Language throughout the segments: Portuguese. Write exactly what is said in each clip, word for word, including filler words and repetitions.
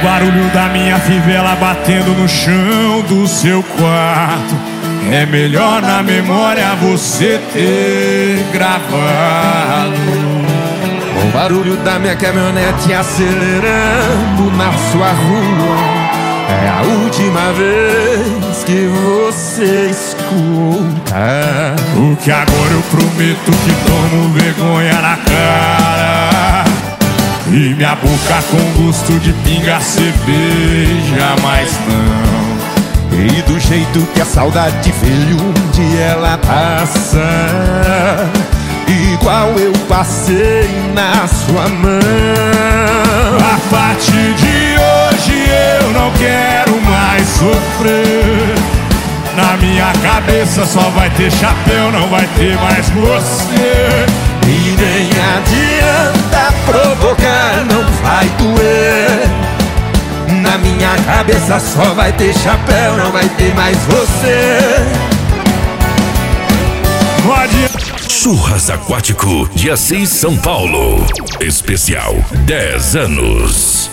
barulho da minha fivela batendo no chão do seu quarto. É melhor na memória você ter gravado. O barulho da minha caminhonete acelerando na sua rua. É a última vez que você escuta. Porque agora eu prometo que tomo vergonha na cara. E minha boca com gosto de pinga cê beija, mas não. E do jeito que a saudade veio, um dia ela passa, igual eu passei na sua mão. A partir de hoje eu não quero mais sofrer. Na minha cabeça só vai ter chapéu, não vai ter mais você. E nem adianta provocar, não vai doer. Na minha cabeça só vai ter chapéu, não vai ter mais você. Não adianta. Churras Aquático de Assis, São Paulo. Especial dez anos.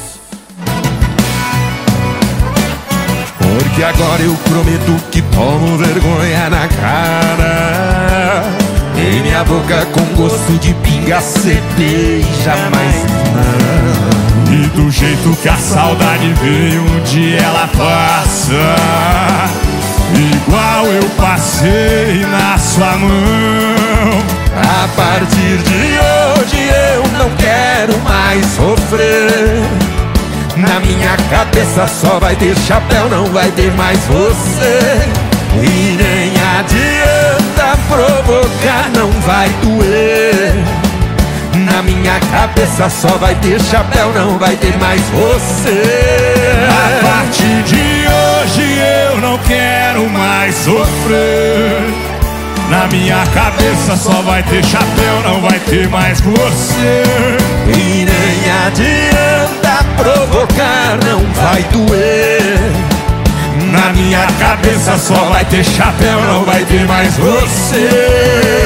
Porque agora eu prometo que tomo vergonha na cara. E minha boca com gosto de pinga cê beija, mas não. E do jeito que a saudade veio, um dia ela passa, igual eu passei na sua mão. A partir de hoje eu não quero mais sofrer. Na minha cabeça só vai ter chapéu, não vai ter mais você. E nem adianta provocar, não vai doer. Na minha cabeça só vai ter chapéu, não vai ter mais você. A partir de hoje eu não quero mais sofrer. Na minha cabeça só vai ter chapéu, não vai ter mais você. E nem adianta provocar, não vai doer. Na minha cabeça só vai ter chapéu, não vai ter mais você.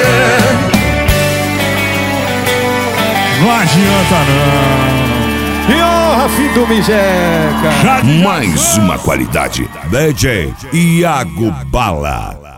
Não adianta não. E honra, fim do Mijeca. Mais uma qualidade. D J Iago Bala.